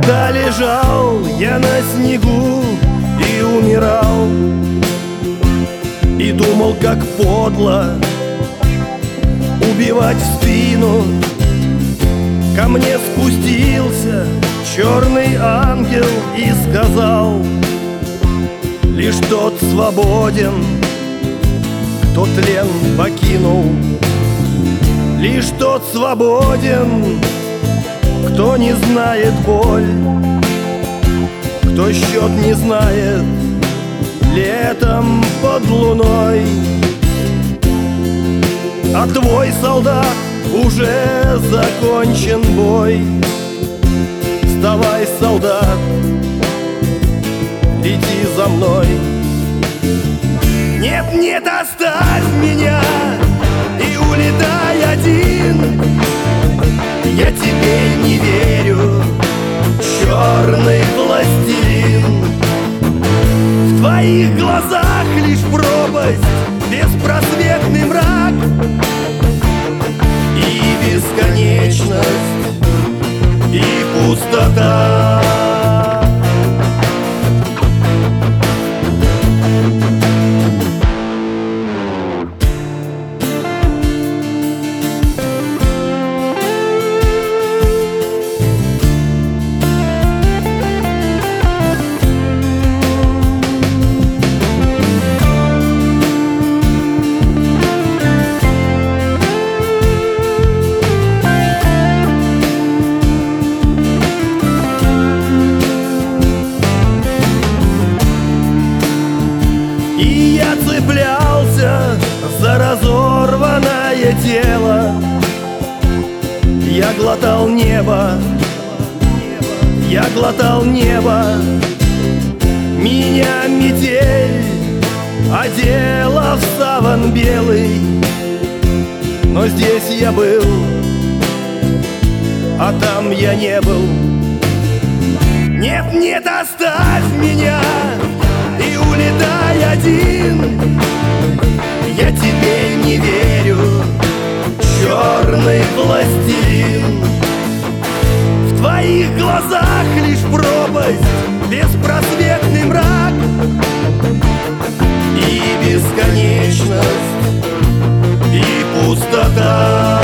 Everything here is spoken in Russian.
Да лежал я на снегу и умирал, и думал, как подло убивать в спину. Ко мне спустился черный ангел и сказал: лишь тот свободен, кто тлен покинул. Лишь тот свободен, кто не знает боль, кто счет не знает летом под луной. А твой, солдат, уже закончен бой. Вставай, солдат, лети за мной. Нет, нет, оставь меня и улетай один. Я тебе не верю, черный властелин. В твоих глазах лишь пропасть, беспросветный мрак и бесконечность, и пустота. И я цеплялся за разорванное тело. Я глотал небо, я глотал небо. Меня метель одела в саван белый. Но здесь я был, а там я не был. Нет, нет, оставь меня и улетай один. Я тебе не верю, черный властелин. В твоих глазах лишь пропасть, беспросветный мрак и бесконечность, и пустота.